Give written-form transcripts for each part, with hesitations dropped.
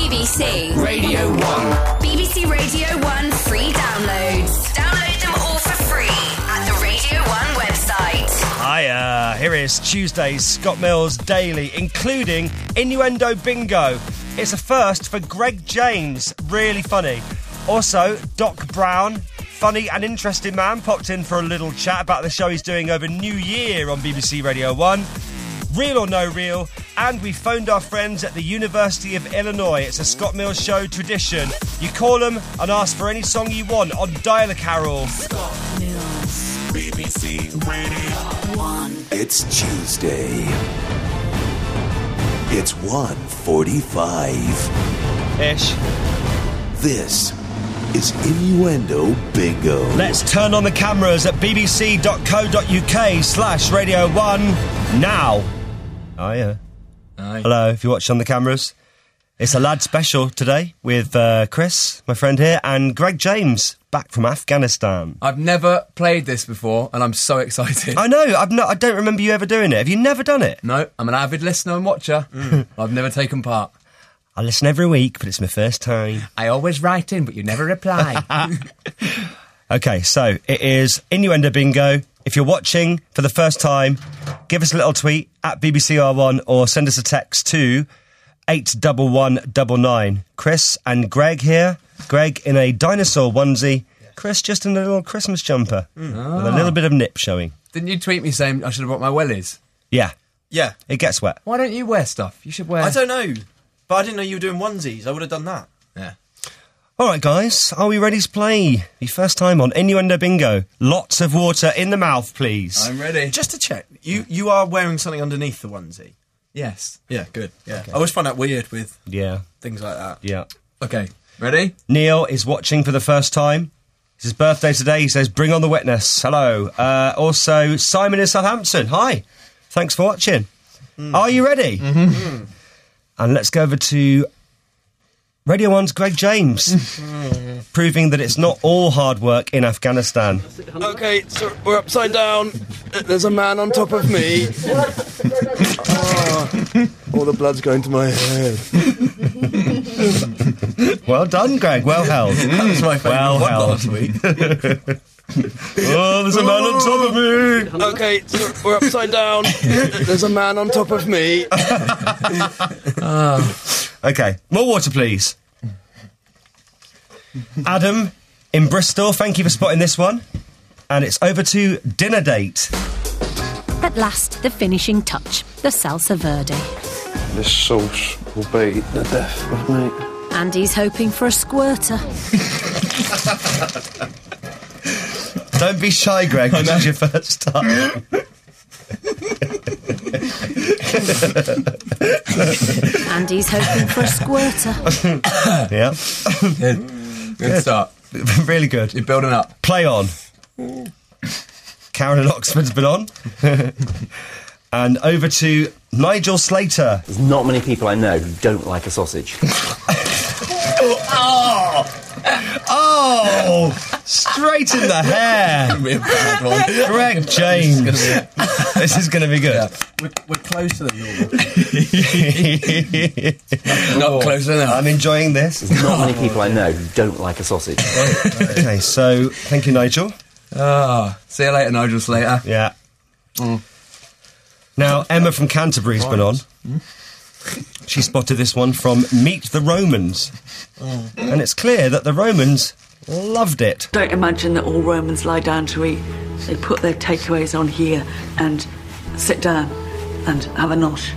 BBC Radio 1. BBC Radio 1 free downloads. Download them all for free at the Radio 1 website. Hiya, here is Tuesday's Scott Mills Daily, including Innuendo Bingo. It's a first for Greg James, really funny. Also, Doc Brown, funny and interesting man, popped in for a little chat about the show he's doing over New Year on BBC Radio 1. Real or No Real, and we phoned our friends at the University of Illinois. It's a Scott Mills Show tradition. You call them and ask for any song you want on Dial-A-Carol. Scott Mills, BBC Radio 1. It's Tuesday. It's 1:45. This is Innuendo Bingo. Let's turn on the cameras at bbc.co.uk/Radio 1 now. Oh, yeah. Aye. Hello, if you watch on the cameras. It's a lad special today with Chris, my friend here, and Greg James, back from Afghanistan. I've never played this before, and I'm so excited. I know, I don't remember you ever doing it. Have you never done it? No, I'm an avid listener and watcher. I've never taken part. I listen every week, but it's my first time. I always write in, but you never reply. Okay, so it is Innuendo Bingo. If you're watching for the first time, give us a little tweet at BBCR1 or send us a text to 81199. Chris and Greg here. Greg in a dinosaur onesie. Chris just in a little Christmas jumper with a little bit of nip showing. Didn't you tweet me saying I should have brought my wellies? Yeah, Yeah. it gets wet. Why don't you wear stuff? You should wear... I don't know, but I didn't know you were doing onesies. I would have done that. Yeah. All right, guys, are we ready to play? The first time on Innuendo Bingo. Lots of water in the mouth, please. I'm ready. Just to check, you are wearing something underneath the onesie? Yes. Yeah, good. Yeah, I always find that weird with Yeah, things like that. yeah. Okay, ready? Neil is watching for the first time. It's his birthday today. He says, bring on the witness. Hello. Also, Simon in Southampton. Hi. Thanks for watching. Are you ready? Mm-hmm. And let's go over to Radio 1's Greg James, proving that it's not all hard work in Afghanistan. Okay, so we're upside down. There's a man on top of me. All the blood's going to my head. Well done, Greg. Well held. That was my favourite Well one held. last week. Oh, there's a man on top of me. Okay, so we're upside down. There's a man on top of me. Okay, more water, please. Adam in Bristol, thank you for spotting this one. And it's over to Dinner Date. At last, the finishing touch, the salsa verde. This sauce will be the death of me. And he's hoping for a squirter. Don't be shy, Greg. This is your first time. And he's hoping for a squirter. Yeah. Good start. Really good. You're building up. Play on. Karen in Oxford's been on. And over to Nigel Slater. There's not many people I know who don't like a sausage. Oh! Straight in the hair. Be a bad one. Greg James. This is going to be good. Yeah. We're closer than normal. Not close enough. I'm enjoying this. There's not many people I know who don't like a sausage. Okay, so thank you, Nigel. See you later, Nigel Slater. Yeah. Now, Emma from Canterbury's been on. She spotted this one from Meet the Romans. And it's clear that the Romans loved it. Don't imagine that all Romans lie down to eat. They put their takeaways on here and sit down and have a nosh.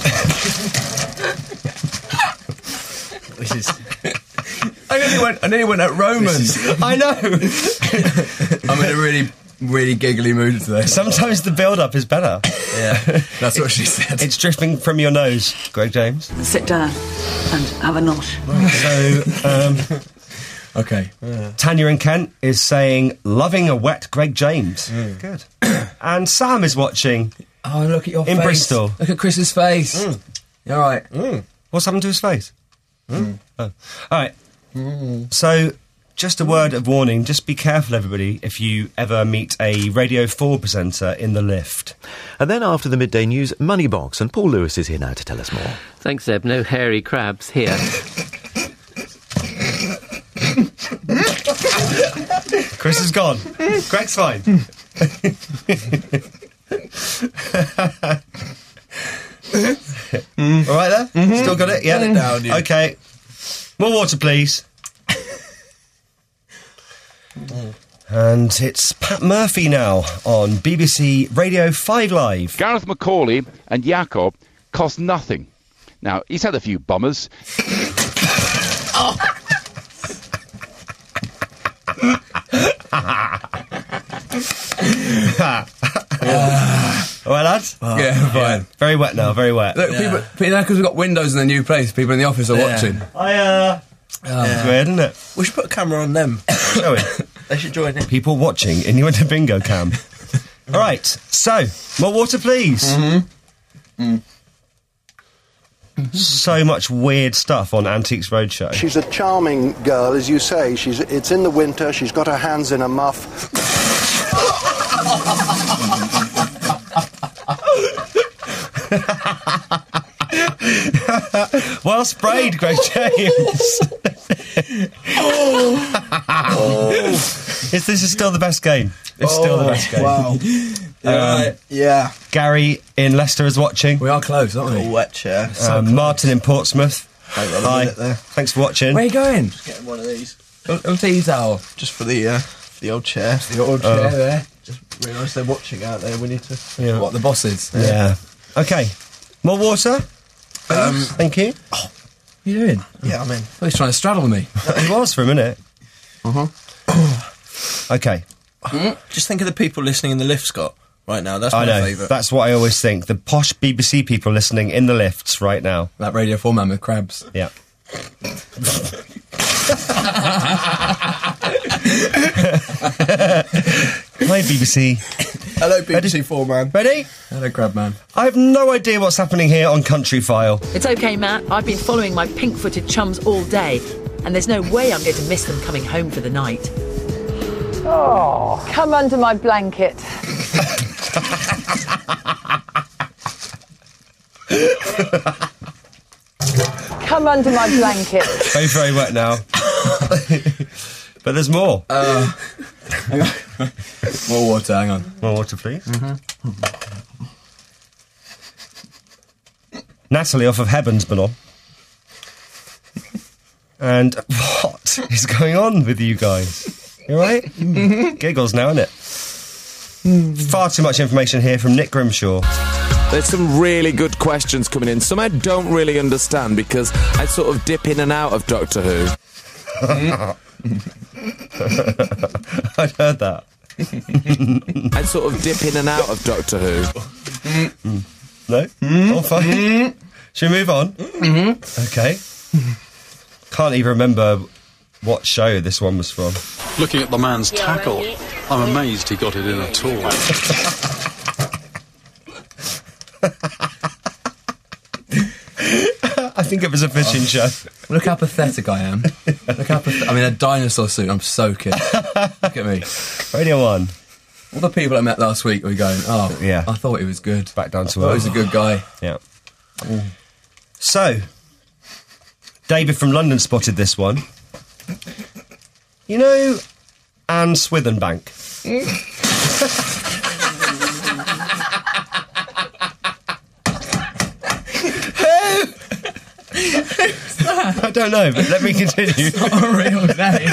This is... I nearly went at Romans. I know. I'm in a really, really giggly mood today. Sometimes the build-up is better. Yeah, that's what she said. It's dripping from your nose, Greg James. Sit down and have a nosh. So, Okay. Tanya in Kent is saying, loving a wet Greg James. Good. And Sam is watching. Oh, look at your face. In Bristol. Look at Chris's face. You all right? What's happened to his face? Oh. All right. So, just a word of warning. Just be careful, everybody, if you ever meet a Radio 4 presenter in the lift. And then after the midday news, Moneybox, and Paul Lewis is here now to tell us more. Thanks, Zeb. No hairy crabs here. Chris is gone. Greg's fine. All right there? Still got it? Yeah. Put it down, yeah. Okay. More water, please. And it's Pat Murphy now on BBC Radio 5 Live. Gareth McCauley and Jakob cost nothing. Now, he's had a few bombers. All right, lads? Yeah, fine. Very wet now, very wet. Look, people, because we've got windows in the new place, people in the office are watching. It's weird, isn't it? We should put a camera on them. Shall we? They should join in. People watching Innuendo Bingo Cam. All right, so, more water, please. So much weird stuff on Antiques Roadshow. She's a charming girl, as you say. It's in the winter. She's got her hands in a muff. Well sprayed, Greg James. This is still the best game. It's still the best game. Wow. Yeah. Gary in Leicester is watching. We are close, aren't we? A wet chair. Martin in Portsmouth. Hi. There. Thanks for watching. Where are you going? Just getting one of these. A tea towel. Just for the old chair. The old chair there. Just realised they're watching out there. We need to... Yeah. What, the bosses? Yeah. Okay. More water? Thank you. What are you doing? Yeah, I'm in. Oh, he's trying to straddle me. He was for a minute. Okay. Just think of the people listening in the lift, Scott, right now. That's my I know. favourite. That's what I always think. The posh BBC people listening in the lifts right now. That Radio 4 man with crabs. Yeah. Hi, BBC. Hello, BBC 4 man. Ready? Hello, crab man. I have no idea what's happening here on Country File. It's okay, Matt. I've been following my pink-footed chums all day, and there's no way I'm going to miss them coming home for the night. Oh, come under my blanket. Come under my blanket. Very, very wet now. But there's more. Hang on. More water, hang on. More water, please. Natalie off of Heaven's been on. And what is going on with you guys? You alright? Giggles now, innit? Far too much information here from Nick Grimshaw. There's some really good questions coming in. Some I don't really understand because I sort of dip in and out of Doctor Who. I'd heard that. I sort of dip in and out of Doctor Who. No? All fine. Should we move on? Okay. Can't even remember what show this one was from. Looking at the man's tackle, I'm amazed he got it in at all. I think it was a fishing show. Look how pathetic I am. Look how I mean, a dinosaur suit, I'm soaking. Look at me. Radio 1. All the people I met last week were going, oh, yeah, I thought he was good. Back down to earth. I thought earth. he was a good guy. Yeah. So, David from London spotted this one. You know Anne Swithenbank? I don't know, but let me continue. It's not a real name.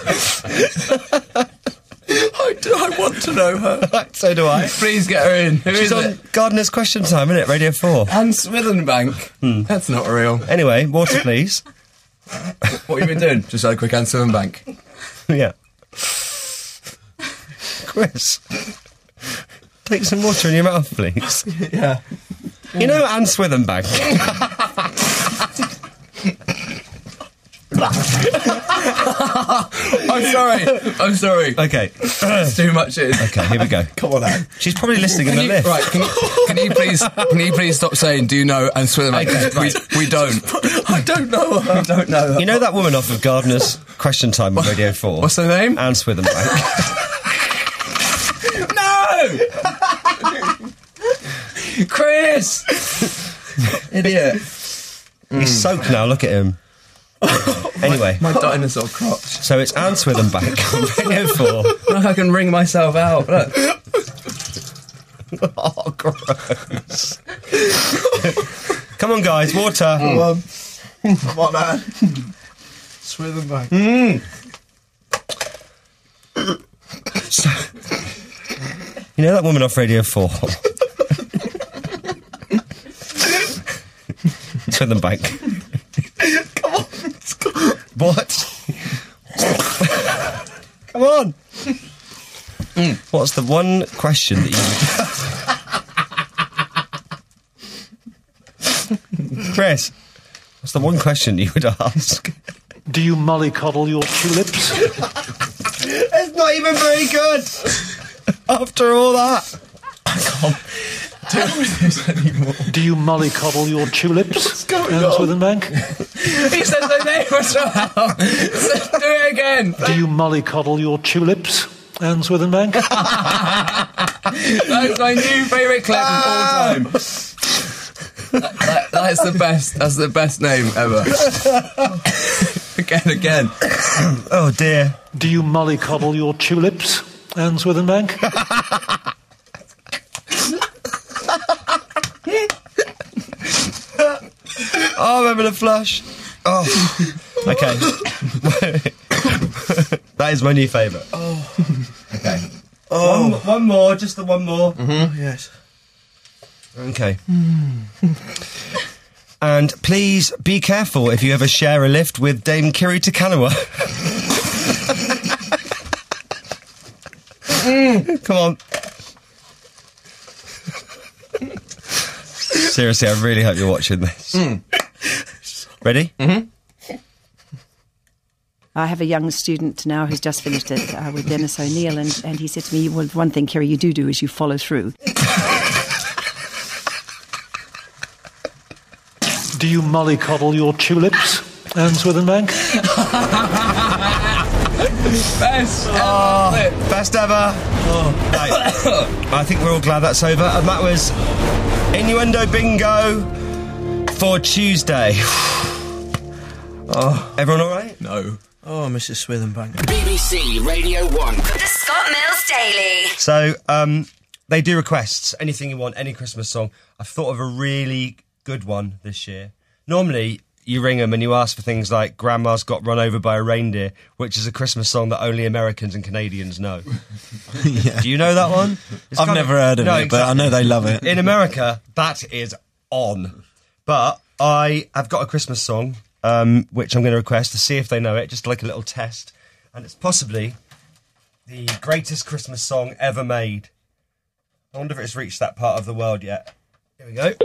I want to know her. So do I. Please get her in. Who She's is on it? Gardener's Question Time, isn't it? Radio 4. Anne Swithenbank. That's not real. Anyway, water, please. What have you been doing? Just had a quick Anne Swithenbank. Yeah. Chris, take some water in your mouth, please. Yeah. You know Anne Swithenbank? I'm sorry. Okay. It's too much. Okay, here we go. Come on, Anne. She's probably listening in the lift. Right, can you please stop saying, do you know Anne Swithenbank? Okay, we don't. I don't know her. I don't know her. You know that woman off of Gardener's Question Time on Radio 4? What's her name? Anne Swithenbank. No! Chris! Idiot. He's soaked now, look at him. Anyway. My dinosaur crotch. So it's Anne Swithenbank on Radio 4. Look, I can wring myself out. Look. Oh, gross. Come on, guys, water. Come on, man. Swithenbank. You know that woman off Radio 4? Swithenbank. Come on. What? Come on. What's the one question that you... Chris, what's the one question you would ask? Do you mollycoddle your tulips? It's not even very good. After all that. I can't deal with this anymore. Do you mollycoddle your tulips? What's going Anne on? Swithenbank? He said the name as well. Do it again. Do you mollycoddle your tulips? Anne Swithenbank? That's my new favourite clip of all time. That's the best. That's the best name ever. Again. Oh dear. Do you mollycoddle your tulips? Anne Swithenbank? Oh, I'm having a flush. Oh. Okay. That is my new favourite. Oh. Okay. Oh. One more, just the one more. Mm-hmm. Yes. Okay. And please be careful if you ever share a lift with Dame Kiri Takanawa. Come on. Seriously, I really hope you're watching this. Ready? Mm-hmm. I have a young student now who's just finished it with Dennis O'Neill, and he said to me, well, one thing, Kiri, you do is you follow through. Do you mollycoddle your tulips? Anne Swithenbank? Best ever. Best ever. Right. I think we're all glad that's over. And that was Innuendo Bingo for Tuesday. Oh, everyone all right? No. Oh, Mrs. Swithenbank. BBC Radio 1. The Scott Mills Daily. So, they do requests. Anything you want, any Christmas song. I've thought of a really good one this year. Normally, you ring them and you ask for things like Grandma's Got Run Over by a Reindeer, which is a Christmas song that only Americans and Canadians know. Yeah. Do you know that one? I've never heard of it, but I know they love it. In America, that is on. But I have got a Christmas song, which I'm going to request to see if they know it, just like a little test. And it's possibly the greatest Christmas song ever made. I wonder if it's reached that part of the world yet. Here we go.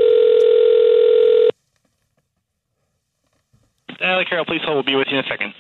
Carol, please hold. We'll be with you in a second.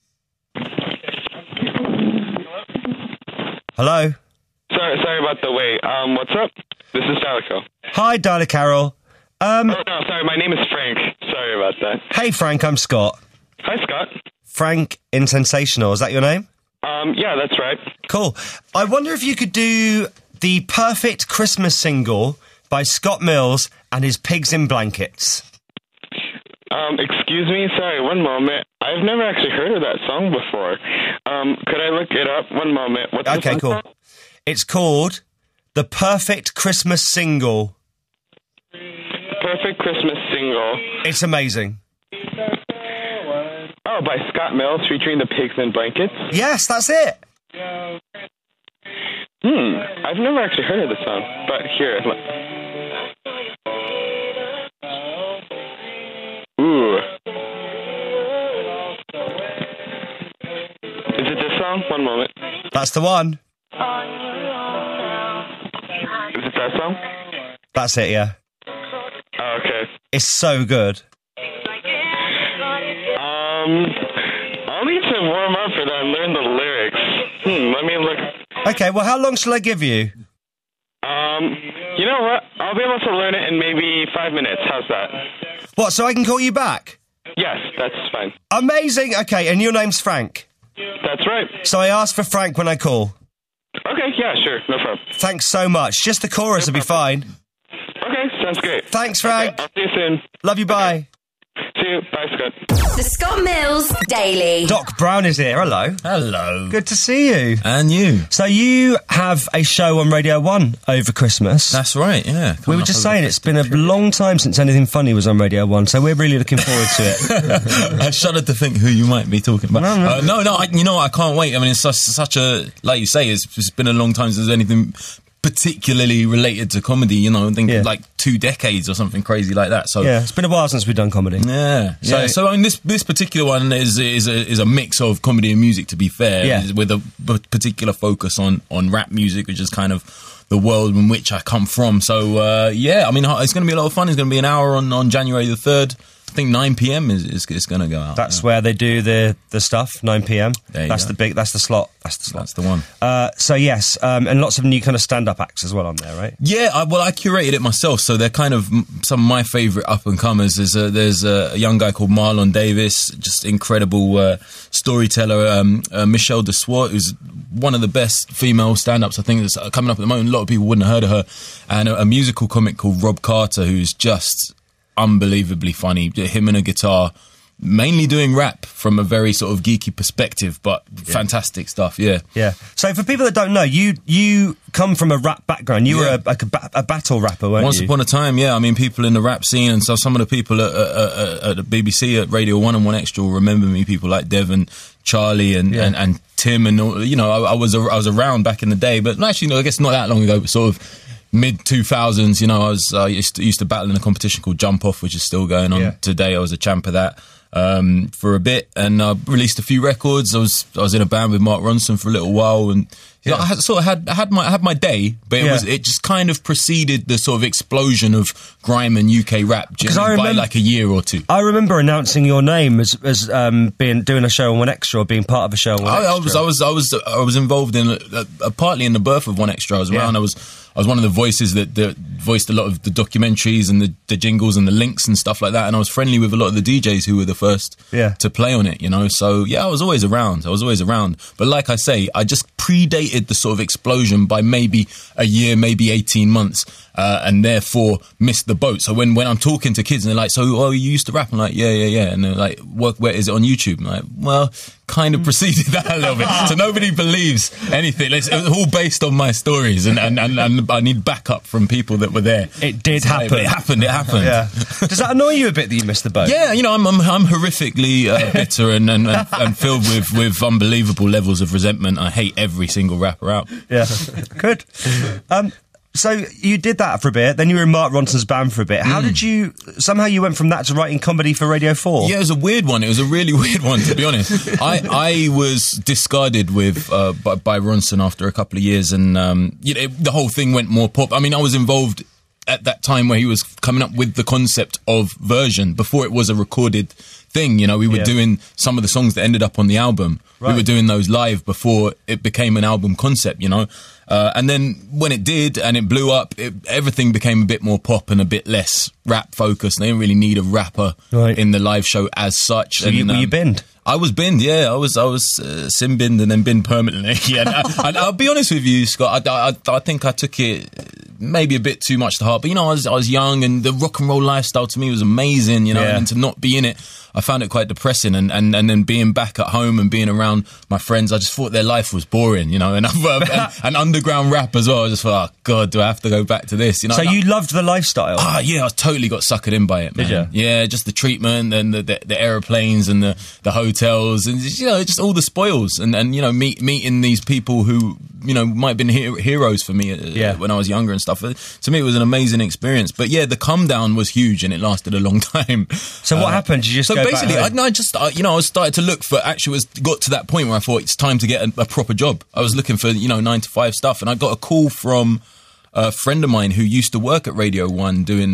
Hello? Sorry about the wait. What's up? This is Dalico. Hi, Dada Carol. Oh, no, sorry. My name is Frank. Sorry about that. Hey, Frank, I'm Scott. Hi, Scott. Frank in Sensational. Is that your name? Yeah, that's right. Cool. I wonder if you could do the perfect Christmas single by Scott Mills and his Pigs in Blankets. Excuse me? Sorry, one moment. I've never actually heard of that song before. Could I look it up? One moment. What's okay, the cool. Called? It's called The Perfect Christmas Single. Perfect Christmas Single. It's amazing. Oh, by Scott Mills featuring the Pigs in Blankets? Yes, that's it. I've never actually heard of the song, but here. Ooh. Is it this song? One moment. That's the one. Is it that song? That's it, yeah. Oh, okay. It's so good. I'll need to warm up for that and learn the lyrics. Let me look. Okay, well, how long shall I give you? You know what? I'll be able to learn it in maybe 5 minutes. How's that? What, so I can call you back? Yes, that's fine. Amazing. Okay, and your name's Frank? That's right. So I ask for Frank when I call? Okay, yeah, sure. No problem. Thanks so much. Just the chorus will be fine. Okay, sounds great. Thanks, Frank. Okay, I'll see you soon. Love you, bye. See too. Bye, Scott. The Scott Mills Daily. Doc Brown is here. Hello. Hello. Good to see you. And you. So you have a show on Radio 1 over Christmas. That's right, yeah. We were just saying it's been a long time since anything funny was on Radio 1, so we're really looking forward to it. I shuddered to think who you might be talking about. No, I can't wait. I mean, it's such a, like you say, it's been a long time since anything particularly related to comedy, you know, I think like 2 decades or something crazy like that. So yeah, it's been a while since we've done comedy. Yeah. So I mean, this particular one is a mix of comedy and music, to be fair, with a particular focus on rap music, which is kind of the world in which I come from. So I mean, it's going to be a lot of fun. It's going to be an hour on January the 3rd. I think 9 p.m. is going to go out. That's where they do the stuff. 9 p.m. That's the slot. That's the one. So yes, and lots of new kind of stand-up acts as well on there, right? Yeah. I curated it myself, so they're kind of some of my favourite up and comers. There's a young guy called Marlon Davis, just incredible storyteller. Michelle DeSwart, who's one of the best female stand-ups I think that's coming up at the moment. A lot of people wouldn't have heard of her, and a musical comic called Rob Carter, who's just unbelievably funny. Him and a guitar, mainly doing rap from a very sort of geeky perspective, but fantastic stuff. Yeah. So for people that don't know, you come from a rap background. You were a battle rapper, weren't you? Once upon a time, yeah. I mean, people in the rap scene, and so some of the people at the BBC, at Radio 1 and 1Extra will remember me. People like Devon, Charlie, and Tim, and all, you know, I was around back in the day, but actually, no, I guess not that long ago, but sort of mid-2000s, you know, I used to battle in a competition called Jump Off, which is still going on today. I was a champ of that for a bit, and I released a few records. I was in a band with Mark Ronson for a little while, and you know, I sort of had my day, but it just kind of preceded the sort of explosion of grime and UK rap by like a year or two. I remember announcing your name as doing a show on 1Extra, or being part of a show on 1Extra. I was involved in partly in the birth of 1Extra. I was around. I was one of the voices that voiced a lot of the documentaries and the jingles and the links and stuff like that, and I was friendly with a lot of the DJs who were the first to play on it, you know. So yeah, I was always around. But like I say, I just predated the sort of explosion by maybe a year, maybe 18 months, and therefore missed the boat. So when I'm talking to kids and they're like, "So you used to rap?" I'm like, yeah, and they're like, "Where is it on YouTube?" I'm like, well, kind of preceded that a little bit. So nobody believes anything. It's all based on my stories, and I need backup from people that were there. It did happen. It happened. Yeah. Does that annoy you a bit that you missed the boat? Yeah, you know, I'm horrifically bitter and filled with unbelievable levels of resentment. I hate every single rapper out. Yeah, good. So you did that for a bit, then you were in Mark Ronson's band for a bit. How did you... Somehow you went from that to writing comedy for Radio 4? Yeah, it was a weird one. It was a really weird one, to be honest. I was discarded with by Ronson after a couple of years, and the whole thing went more pop. I mean, I was involved at that time where he was coming up with the concept of version before it was a recorded thing. You know, we were doing some of the songs that ended up on the album. Right. We were doing those live before it became an album concept, you know. And then when it did and it blew up, everything became a bit more pop and a bit less rap focused. They didn't really need a rapper in the live show as such. So were you binned? I was binned, yeah. I was sim binned and then binned permanently. Yeah, and I'll be honest with you, Scott. I think I took it maybe a bit too much to heart. But you know, I was young, and the rock and roll lifestyle to me was amazing. You know, and to not be in it, I found it quite depressing. And then being back at home and being around my friends, I just thought their life was boring. You know, and underground rap as well. I just thought, oh God, do I have to go back to this? You know. So you loved the lifestyle? Yeah, I totally got suckered in by it, man. Did you? Yeah, just the treatment and the aeroplanes and the hotels and, you know, just all the spoils and you know, meeting these people who, you know, might have been heroes for me when I was younger and stuff. To me, it was an amazing experience. But yeah, the come down was huge and it lasted a long time. So what happened? Did you just go basically, back home? I was started to look for, got to that point where I thought it's time to get a proper job. I was looking for, you know, 9 to 5 stuff, and I got a call from a friend of mine who used to work at Radio 1 doing,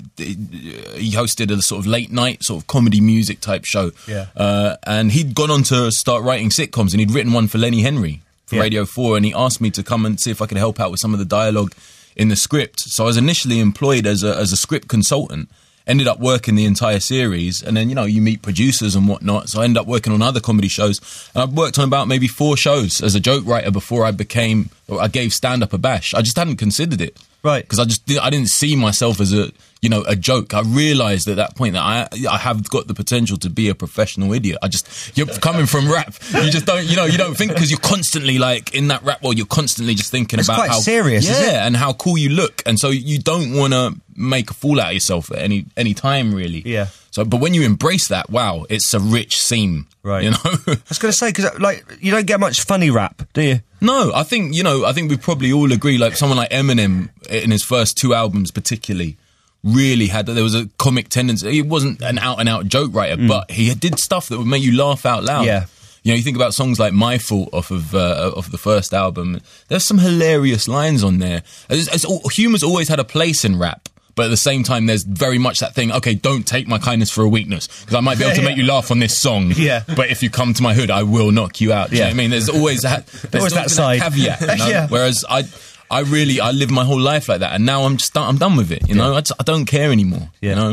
he hosted a sort of late night sort of comedy music type show. Yeah. And he'd gone on to start writing sitcoms, and he'd written one for Lenny Henry for Radio 4, and he asked me to come and see if I could help out with some of the dialogue in the script. So I was initially employed as a script consultant, ended up working the entire series, and then, you know, you meet producers and whatnot. So I ended up working on other comedy shows, and I've worked on about maybe 4 shows as a joke writer before I gave stand-up a bash. I just hadn't considered it. Right. Because I didn't see myself as a, a joke. I realised at that point that I have got the potential to be a professional idiot. You're coming from rap, you just don't, you don't think, because you're constantly like in that rap world, you're constantly just thinking it's about quite how serious, isn't it? and how cool you look, and so you don't want to make a fool out of yourself at any time, really. Yeah. So, but when you embrace that, wow, it's a rich scene, right? I was going to say, because like you don't get much funny rap, do you? No, I think we probably all agree. Like someone like Eminem in his first 2 albums, particularly, really had that. There was a comic tendency. He wasn't an out and out joke writer, but he did stuff that would make you laugh out loud. Yeah. You think about songs like My Fault off of the first album. There's some hilarious lines on there. Humour's always had a place in rap. But at the same time, there's very much that thing, okay, don't take my kindness for a weakness, because I might be able to make you laugh on this song, but if you come to my hood, I will knock you out. Do you know what I mean? There's always that, that side. Caveat, Whereas I live my whole life like that, and now I'm done with it, I don't care anymore,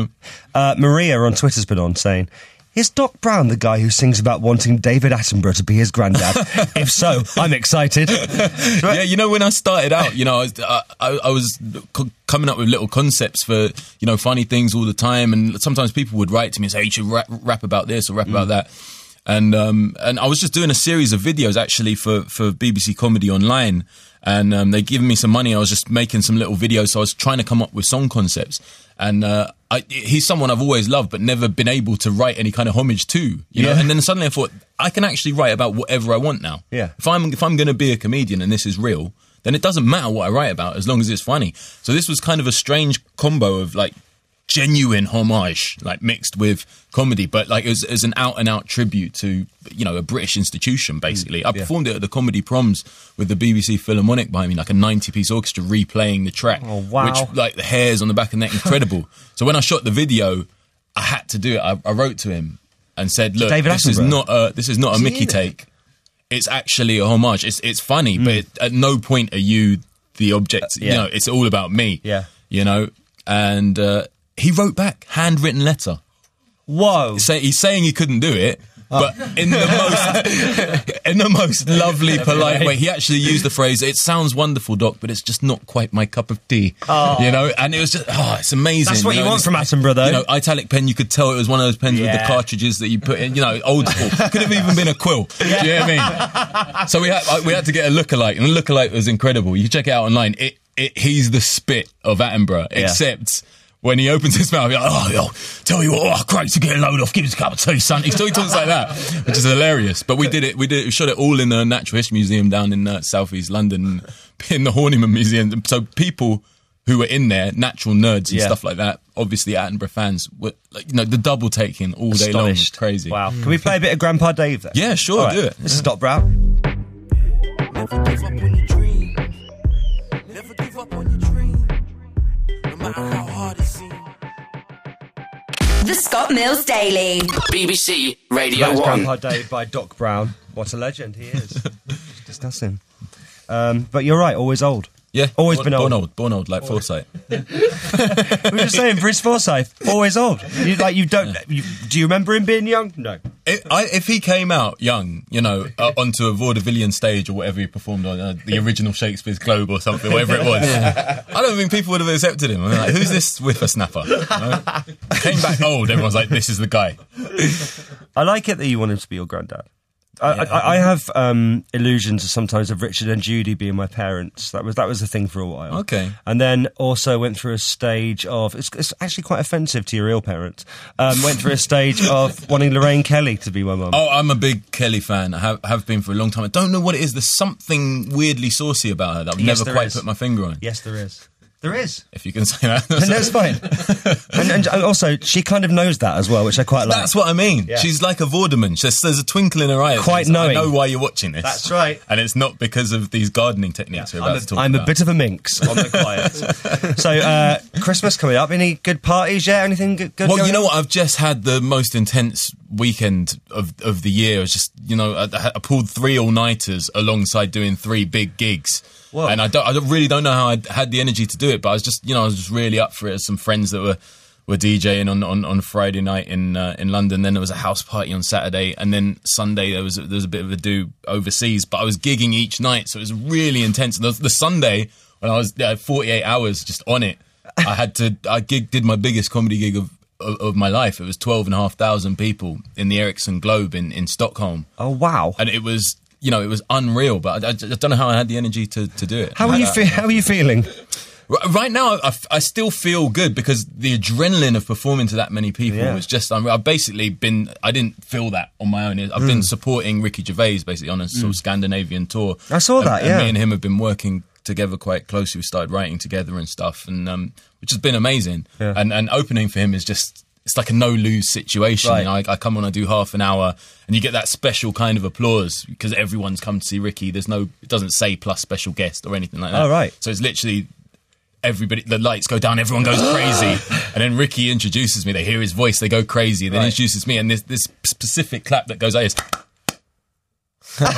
Maria on Twitter's been on saying, is Doc Brown the guy who sings about wanting David Attenborough to be his granddad? If so, I'm excited. Yeah, when I started out, I was coming up with little concepts for, funny things all the time, and sometimes people would write to me and say, hey, you should rap about this or rap about that. And I was just doing a series of videos, actually, for BBC Comedy Online, and they'd given me some money. I was just making some little videos, so I was trying to come up with song concepts. And he's someone I've always loved, but never been able to write any kind of homage to, you know. And then suddenly I thought, I can actually write about whatever I want now. Yeah. If I'm going to be a comedian and this is real, then it doesn't matter what I write about as long as it's funny. So this was kind of a strange combo of like genuine homage, like mixed with comedy, but like it was an out and out tribute to, a British institution, basically. I performed it at the Comedy Proms with the BBC Philharmonic behind me, like a 90-piece orchestra replaying the track. Oh, wow. Which, like, the hairs on the back of the neck, incredible. So when I shot the video, I had to do it. I wrote to him and said, look, this is not a Mickey take. It's actually a homage. It's funny, but at no point are you the object. Yeah. It's all about me. Yeah. And he wrote back, handwritten letter. Whoa. He's saying he couldn't do it, but in the most lovely, polite way. He actually used the phrase, it sounds wonderful, Doc, but it's just not quite my cup of tea. And it was just, it's amazing. That's what you want from Attenborough, though. Italic pen, you could tell it was one of those pens with the cartridges that you put in, old school. Could have even been a quill. Do you know what I mean? So we had to get a lookalike, and the lookalike was incredible. You can check it out online. He's the spit of Attenborough, except when he opens his mouth, he's like, tell you what, great to get a load off, give us a cup of tea, son. He talks like that, which is hilarious. But we did it, we shot it all in the Natural History Museum down in South East London, in the Horniman Museum. So people who were in there, natural nerds and stuff like that, obviously Attenborough fans, were the double taking all day long. Was crazy. Wow. Can we play a bit of Grandpa Dave then? Yeah, sure, right. do it. This is Doc Brown. Never give up on your dream. Never give up on your dream. No matter how hard it seems. The Scott Mills Daily. BBC Radio 1. Grandpa Dave by Doc Brown. What a legend he is. Just discussing. But you're right, always old. Yeah. Always been old. Born old, like Forsyth. We were just saying, Bruce Forsyth, always old. Do you remember him being young? No. If he came out young, onto a vaudevillian stage or whatever he performed on, the original Shakespeare's Globe or something, whatever it was, I don't think people would have accepted him. I mean, like, who's this whippersnapper? Came back old, everyone's like, this is the guy. I like it that you want him to be your granddad. I have illusions sometimes of Richard and Judy being my parents. That was the thing for a while. Okay. And then also went through a stage of it's actually quite offensive to your real parents. Went through a stage of wanting Lorraine Kelly to be my mum. Oh, I'm a big Kelly fan. I have been for a long time. I don't know what it is. There's something weirdly saucy about her that I've never quite put my finger on. Yes, there is. There is. If you can say that. No, it's fine. and also, she kind of knows that as well, which I quite like. That's what I mean. Yeah. She's like a Vorderman. There's a twinkle in her eye. Quite knowing. I know why you're watching this. That's right. And it's not because of these gardening techniques we're about to talk about. I'm a bit of a minx on the quiet. So, Christmas coming up. Any good parties yet? Anything good Well, you know what? I've just had the most intense weekend of the year. It's just, I pulled 3 all-nighters alongside doing 3 big gigs. Whoa. And I really don't know how I had the energy to do it, but I was just really up for it. There's some friends that were DJing on Friday night in London. Then there was a house party on Saturday, and then Sunday there was a bit of a do overseas. But I was gigging each night, so it was really intense. The Sunday when I was 48 hours just on it. did my biggest comedy gig of my life. It was 12,500 people in the Ericsson Globe in Stockholm. Oh, wow. And it was, it was unreal, but I don't know how I had the energy to do it. How are you feeling? Right now, I still feel good because the adrenaline of performing to that many people was just unreal. I've basically I didn't feel that on my own. I've been supporting Ricky Gervais basically on a sort of Scandinavian tour. I saw that, and me and him have been working together quite closely. We started writing together and stuff, and which has been amazing. Yeah. And opening for him is just, it's like a no-lose situation. Right. I come on, I do half an hour, and you get that special kind of applause because everyone's come to see Ricky. It doesn't say plus special guest or anything like that. Oh, right. So it's literally everybody, the lights go down, everyone goes crazy, and then Ricky introduces me. They hear his voice, they go crazy. Then introduces me, and this specific clap that goes like this. But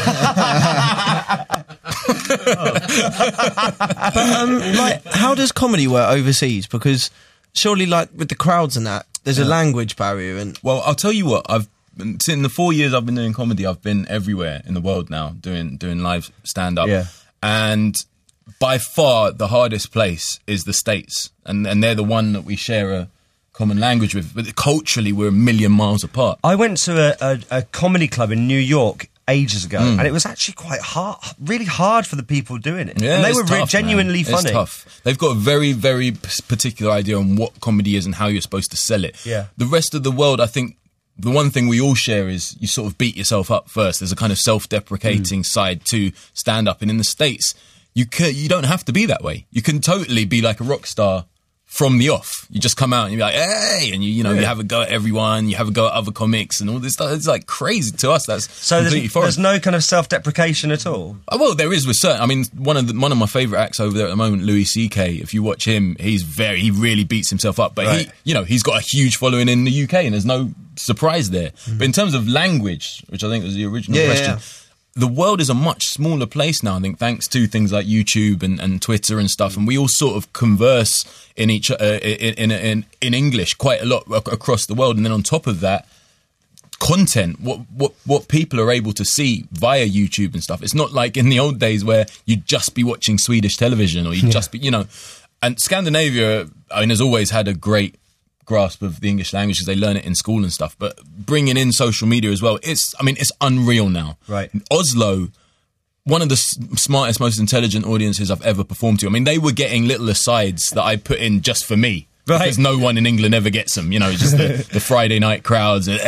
how does comedy work overseas? Because surely, like with the crowds and that, there's a language barrier. And well, I'll tell you what, in the 4 years I've been doing comedy, I've been everywhere in the world now doing live stand up. Yeah. And by far the hardest place is the States, and they're the one that we share a common language with. But culturally, we're a million miles apart. I went to a comedy club in New York ages ago, and it was actually quite hard, really hard for the people doing it. Yeah, and they it's were tough, genuinely man. funny. It's tough. They've got a very, very particular idea on what comedy is and how you're supposed to sell it. Yeah. The rest of the world, I think, the one thing we all share is you sort of beat yourself up first. There's a kind of self-deprecating side to stand-up. And in the States, you don't have to be that way. You can totally be like a rock star from the off. You just come out and you're like, hey, and you have a go at everyone, you have a go at other comics and all this stuff. It's like crazy to us. That's completely foreign. There's no kind of self-deprecation at all? Well, there is with certain. I mean, one of my favourite acts over there at the moment, Louis C.K., if you watch him, he really beats himself up. But he's got a huge following in the UK and there's no surprise there. But in terms of language, which I think was the original question, the world is a much smaller place now, I think, thanks to things like YouTube and Twitter and stuff, and we all sort of converse in English quite a lot across the world. And then on top of that, content, what people are able to see via YouTube and stuff. It's not like in the old days where you'd just be watching Swedish television or you'd just be, And Scandinavia, I mean, has always had a great grasp of the English language because they learn it in school and stuff, but bringing in social media as well, it's unreal now. Right. Oslo, one of the smartest, most intelligent audiences I've ever performed to. I mean, they were getting little asides that I put in just for me. Right. Because no one in England ever gets them, just the Friday night crowds and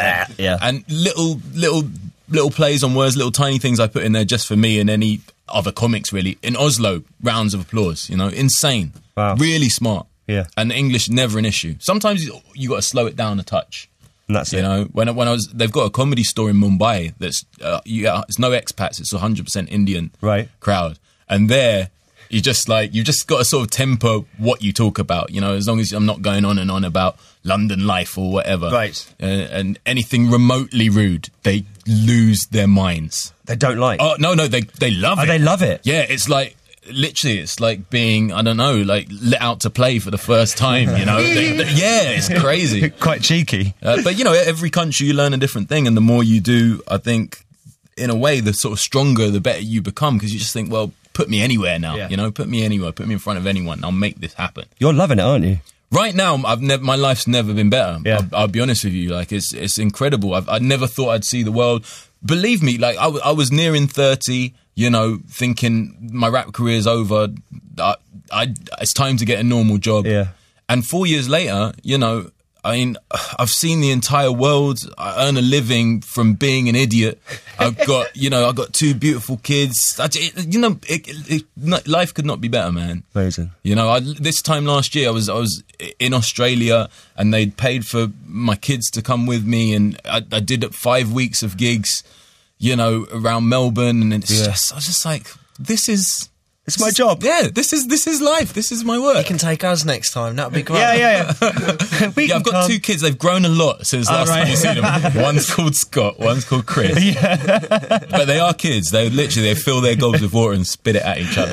little plays on words, little tiny things I put in there just for me and any other comics really. In Oslo, rounds of applause, insane. Wow. Really smart. Yeah. And English never an issue. Sometimes you got to slow it down a touch. And that's it. They've got a comedy store in Mumbai that's it's no expats, it's 100% Indian crowd. And there you've just got to sort of temper what you talk about, as long as I'm not going on and on about London life or whatever. Right. And anything remotely rude, they lose their minds. They don't like. Oh, no, they love it. Oh, they love it. Yeah, it's like, literally, it's like being, I don't know, like let out to play for the first time, it's crazy. Quite cheeky. But, every country you learn a different thing, and the more you do, I think, in a way, the sort of stronger, the better you become, because you just think, well, put me anywhere now, put me anywhere, put me in front of anyone, I'll make this happen. You're loving it, aren't you? Right now, my life's never been better. Yeah. I'll be honest with you, like, it's incredible. I never thought I'd see the world. Believe me, like, I was nearing 30, thinking my rap career's over. It's time to get a normal job. Yeah. And 4 years later, I've seen the entire world. I earn a living from being an idiot. I've got, I've got 2 beautiful kids. Life could not be better, man. Amazing. This time last year, I was in Australia, and they'd paid for my kids to come with me, and I did 5 weeks of gigs, around Melbourne, and I was just like, it's my job. Yeah, this is life. This is my work. You can take us next time. That'd be great. Yeah. I've got 2 kids. They've grown a lot since last time you've seen them. One's called Scott. One's called Chris. But they are kids. They fill their gobs with water and spit it at each other.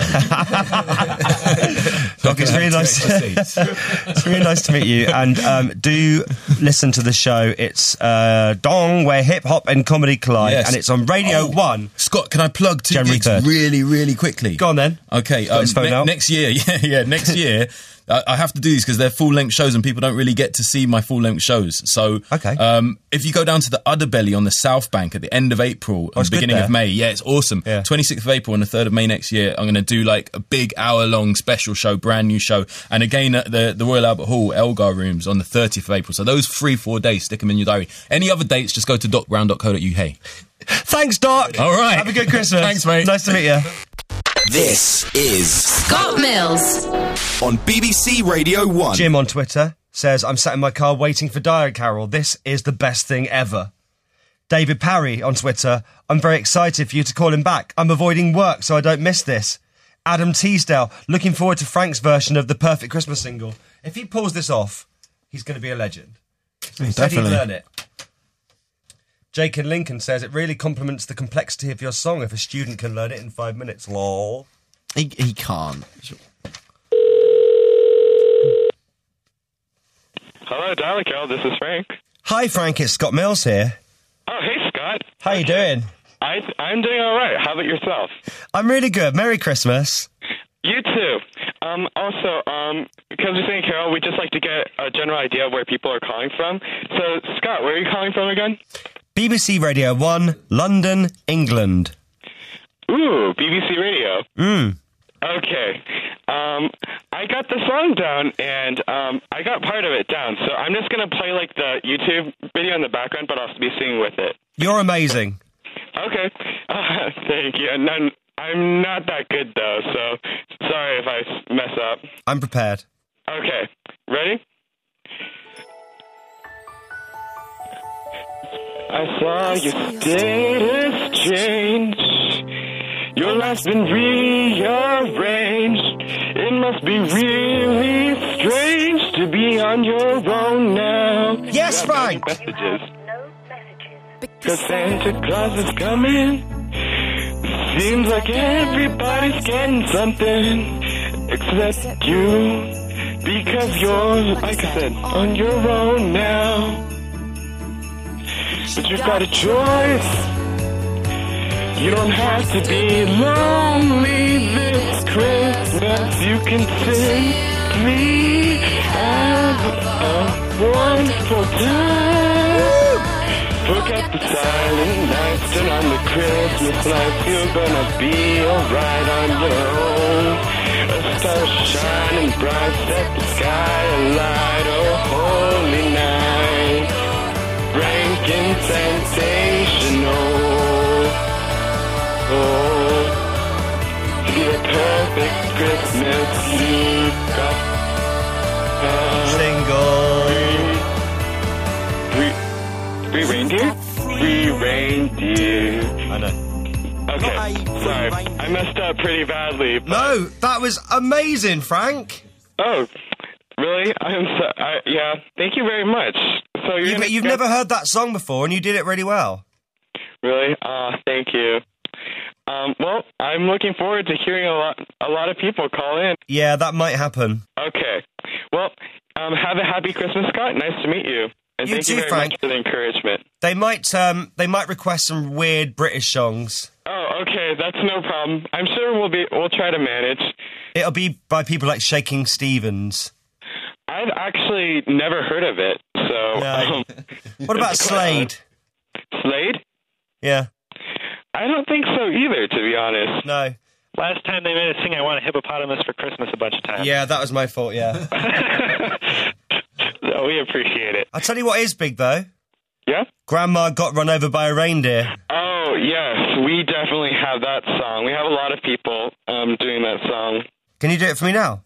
Doc, it's really nice. It's really nice to meet you. And do listen to the show. It's Dong, where hip hop and comedy collide, and it's on Radio 1. Scott, can I plug 2 gigs really, really quickly? Go on then. Okay, next year, next year, I have to do these because they're full-length shows and people don't really get to see my full-length shows. So if you go down to the Udderbelly on the South Bank at the end of April and beginning of May, it's awesome. 26th of April and the 3rd of May next year, I'm going to do like a big hour-long special show, brand new show. And again at the Royal Albert Hall, Elgar Rooms on the 30th of April. So those 3-4 days, stick them in your diary. Any other dates, just go to docbrown.co.uk. Thanks, Doc. All right. Have a good Christmas. Thanks, mate. Nice to meet you. This is Scott Mills on BBC Radio 1. Jim on Twitter says, I'm sat in my car waiting for Diary Carol. This is the best thing ever. David Parry on Twitter, I'm very excited for you to call him back. I'm avoiding work so I don't miss this. Adam Teasdale, looking forward to Frank's version of the Perfect Christmas single. If he pulls this off, he's going to be a legend. He said he'd learn it. Jake in Lincoln says, it really complements the complexity of your song if a student can learn it in 5 minutes. Lol. He can't. Hello, Diary Carol. This is Frank. Hi, Frank. It's Scott Mills here. Oh, hey, Scott. How you doing? I'm doing all right. How about yourself? I'm really good. Merry Christmas. You too. Also, because we're saying Carol, we'd just like to get a general idea of where people are calling from. So, Scott, where are you calling from again? BBC Radio 1, London, England. Ooh, BBC Radio. Okay. I got the song down, and I got part of it down, so I'm just going to play, like, the YouTube video in the background, but I'll be singing with it. You're amazing. Okay. Thank you. And then I'm not that good, though, so sorry if I mess up. I'm prepared. Okay. Ready? I saw your status change. Your life's been rearranged. It must be really strange to be on your own now. Yes, Frank! Messages. Because Santa Claus is coming. Seems like everybody's getting something except you. Because you're, like I said, on your own now. But you've got a choice. You don't have to be lonely this Christmas. You can simply have a wonderful time. Forget the silent nights, turn on the Christmas lights. You're gonna be alright on your own. A star shining bright, set the sky alight. Oh, holy night. Ranking sensational. Oh, to be a perfect Christmas, you've got three reindeer? Three reindeer. I know. Okay, sorry. I messed up pretty badly. No, that was amazing, Frank. Oh, really? Yeah, thank you very much. So You've never heard that song before, and you did it really well. Really? Thank you. Well, I'm looking forward to hearing a lot of people call in. Yeah, that might happen. Okay. Well, have a happy Christmas, Scott. Nice to meet you. And thank you very much for the encouragement. They might request some weird British songs. Oh, okay, that's no problem. I'm sure we'll try to manage. It'll be by people like Shaking Stevens. I've actually never heard of it, so... No. What about Slade? Slade? Yeah. I don't think so either, to be honest. No. Last time they made us sing I Want a Hippopotamus for Christmas a bunch of times. Yeah, that was my fault, yeah. No, we appreciate it. I'll tell you what is big, though. Yeah? Grandma Got Run Over by a Reindeer. Oh, yes, we definitely have that song. We have a lot of people doing that song. Can you do it for me now?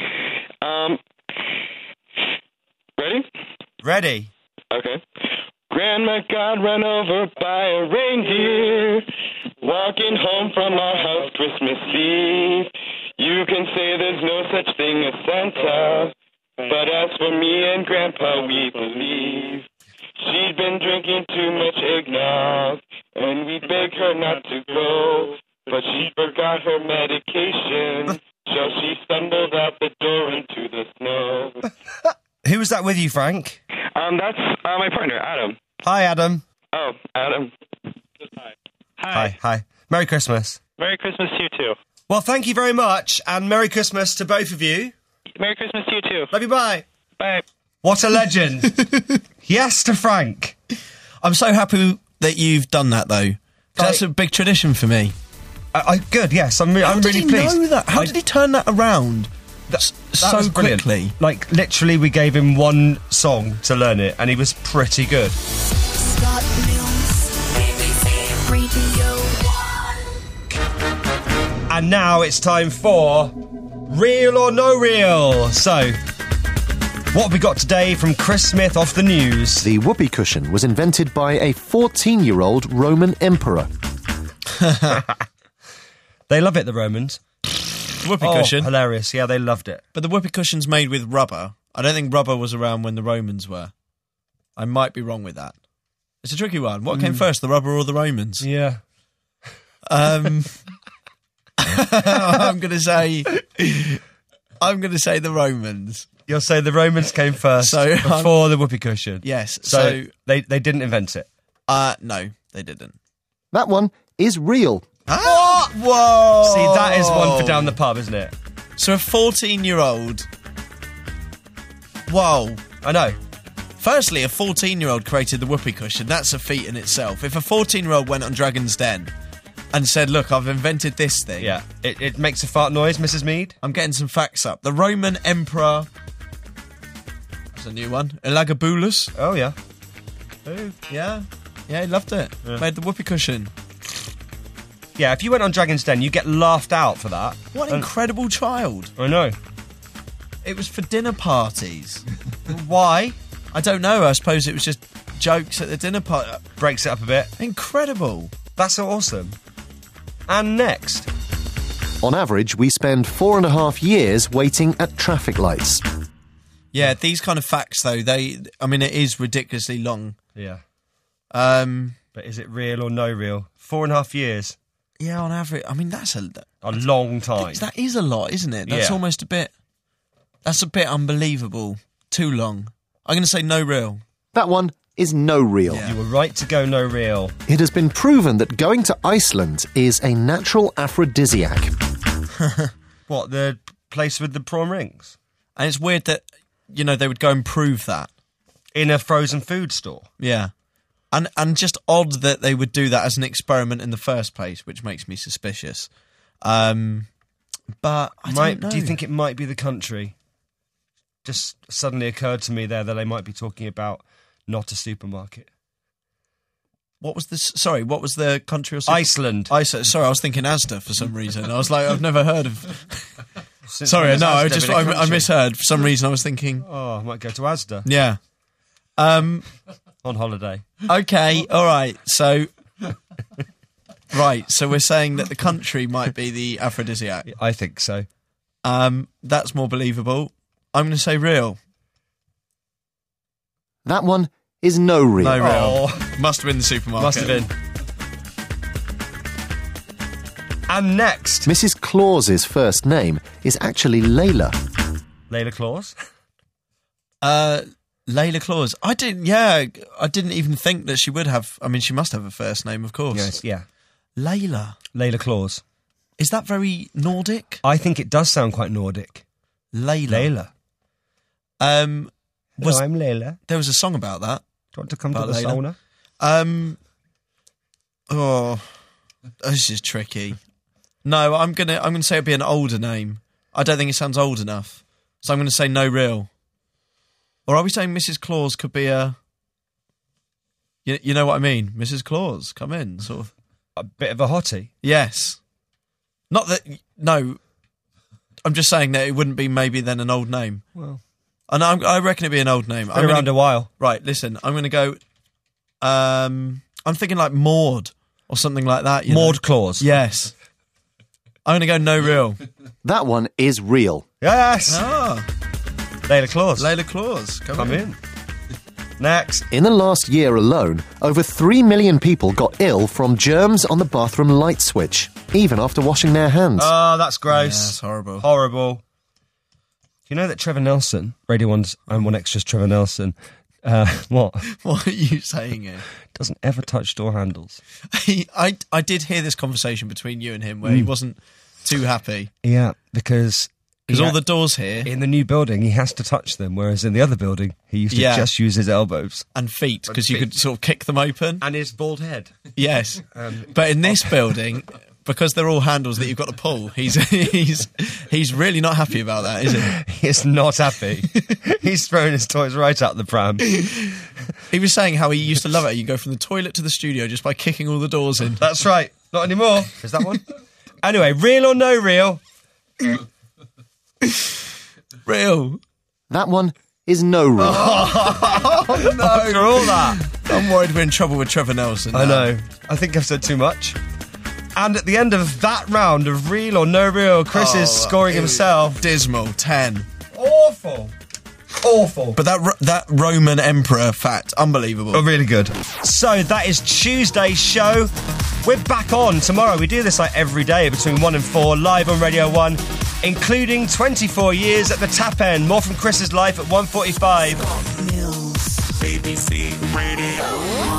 Ready? Ready. Okay. Grandma got run over by a reindeer, walking home from our house Christmas Eve. You can say there's no such thing as Santa, but as for me and Grandpa, we believe. She'd been drinking too much eggnog, and we begged her not to go, but she forgot her medication, so she stumbled out the door into the snow. Who was that with you, Frank? That's my partner, Adam. Hi, Adam. Oh, Adam. Hi. Merry Christmas. Merry Christmas to you, too. Well, thank you very much, and Merry Christmas to both of you. Merry Christmas to you too. Love you, bye. Bye. What a legend. Yes to Frank. I'm so happy that you've done that, though. That's a big tradition for me. Good, yes. I'm How really did he pleased. know that? How did he turn that around That so was brilliant. quickly? Like, literally, we gave him one song to learn it, and he was pretty good. Scott Mills, BBC Radio 1. And now it's time for Real or No Real. So, what have we got today from Chris Smith off the news? The whoopee cushion was invented by a 14-year-old Roman emperor. They love it, the Romans. Whoopee cushion. Hilarious. Yeah, they loved it. But the whoopee cushion's made with rubber. I don't think rubber was around when the Romans were. I might be wrong with that. It's a tricky one. What came first, the rubber or the Romans? Yeah. I'm going to say the Romans. You'll say the Romans came first before the whoopee cushion. Yes. So they didn't invent it. No, they didn't. That one is real. Ah! Whoa! See, that is one for down the pub, isn't it? So a 14-year-old... Whoa. I know. Firstly, a 14-year-old created the whoopee cushion. That's a feat in itself. If a 14-year-old went on Dragon's Den and said, look, I've invented this thing... Yeah. It makes a fart noise, Mrs. Mead. I'm getting some facts up. The Roman Emperor... That's a new one. Elagabalus. Oh, yeah. Oh, yeah. Yeah, he loved it. Yeah. Made the whoopee cushion. Yeah, if you went on Dragon's Den, you get laughed out for that. What an incredible child. I know. It was for dinner parties. Why? I don't know. I suppose it was just jokes at the dinner party. Breaks it up a bit. Incredible. That's so awesome. And next. On average, we spend 4.5 years waiting at traffic lights. Yeah, these kind of facts, though, it is ridiculously long. Yeah. But is it real or no real? 4.5 years. Yeah, on average. I mean, that's a long time. That is a lot, isn't it? That's almost a bit... That's a bit unbelievable. Too long. I'm going to say no real. That one is no real. Yeah. You were right to go no real. It has been proven that going to Iceland is a natural aphrodisiac. What, the place with the prawn rings? And it's weird that, they would go and prove that. In a frozen food store? Yeah. And just odd that they would do that as an experiment in the first place, which makes me suspicious. But I don't know. Do you think it might be the country? Just suddenly occurred to me there that they might be talking about not a supermarket. What was the country or something? Iceland. Sorry, I was thinking Asda for some reason. I was like, I've never heard of... Sorry, no, I misheard. For some reason I was thinking... Oh, I might go to Asda. Yeah. On holiday. Okay, all right. So... Right, so we're saying that the country might be the aphrodisiac. I think so. That's more believable. I'm going to say real. That one is no real. No real. Must have been the supermarket. Must have been. And next. Mrs. Claus's first name is actually Layla. Layla Claus? Layla Claus. I didn't even think that she would have... I mean, she must have a first name, of course. Yes, yeah. Layla Claus. Is that very Nordic? I think it does sound quite Nordic. Layla. I'm Layla. There was a song about that. Do you want to come to the sauna? This is tricky. No, I'm gonna say it'd be an older name. I don't think it sounds old enough, so I'm gonna say no real. Or are we saying Mrs. Claus could be a? You know what I mean, Mrs. Claus, come in, sort of a bit of a hottie. Yes. Not that. No. I'm just saying that it wouldn't be maybe then an old name. Well, and I reckon it'd be an old name. Been around a while. Right. Listen, I'm gonna go. I'm thinking like Maud or something like that. Maud Claus. Yes. I'm going to go no real. That one is real. Yes! Ah. Layla Claus. Layla Claus. Come in. Next. In the last year alone, over 3 million people got ill from germs on the bathroom light switch, even after washing their hands. Oh, that's gross. Yeah, that's horrible. Horrible. Do you know that Trevor Nelson, Radio 1's I'm One Extra's Trevor Nelson, what? What are you saying here? Doesn't ever touch door handles. I did hear this conversation between you and him where he wasn't too happy. Yeah, because Because all the doors here... In the new building, he has to touch them, whereas in the other building, he used to just use his elbows. And feet, because you could sort of kick them open. And his bald head. Yes. But in this building, because they're all handles that you've got to pull, he's really not happy about that, is he? He's not happy. He's throwing his toys right out the pram. He was saying how he used to love it. You go from the toilet to the studio just by kicking all the doors in. That's right. Not anymore. Is that one? Anyway, real or no real? Real. That one is no real. Oh, no. After all that. I'm worried we're in trouble with Trevor Nelson now. I know. I think I've said too much. And at the end of that round of real or no real, Chris is scoring himself. Dismal. 10. Awful. Awful. But that Roman emperor fact, unbelievable. Oh, really good. So that is Tuesday's show. We're back on tomorrow. We do this like every day between 1 and 4, live on Radio 1, including 24 years at the Tap End. More from Chris's life at 1:45. BBC Radio 1.